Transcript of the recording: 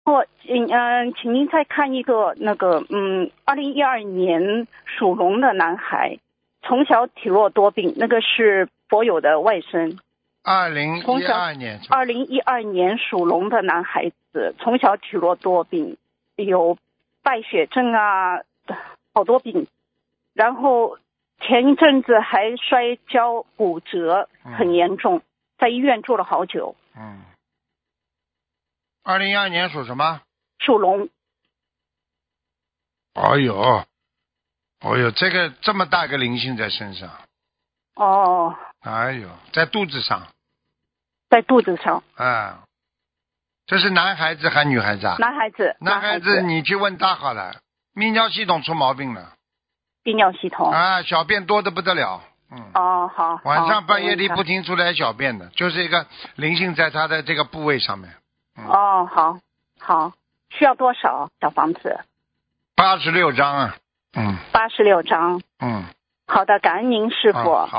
请您再看一个2012年属龙的男孩，从小体弱多病，那个是佛友的外甥。2012年属龙的男孩子，从小体弱多病，有败血症啊，好多病。然后前一阵子还摔跤骨折，很严重，在医院住了好久。 2012年属什么？ 属龙。 哎呦，这么大个灵性在身上。 哦。 哎呦，在肚子上。 在肚子上。 这是男孩子还女孩子啊？ 男孩子。 男孩子，你去问他好了，泌尿系统出毛病了。 泌尿系统。 小便多得不得了。 好。 晚上半夜里不停出来小便的，就是一个灵性在他的这个部位上面。 好，需要多少小房子 ？86张啊。 86张。好的，感恩您师傅。 好。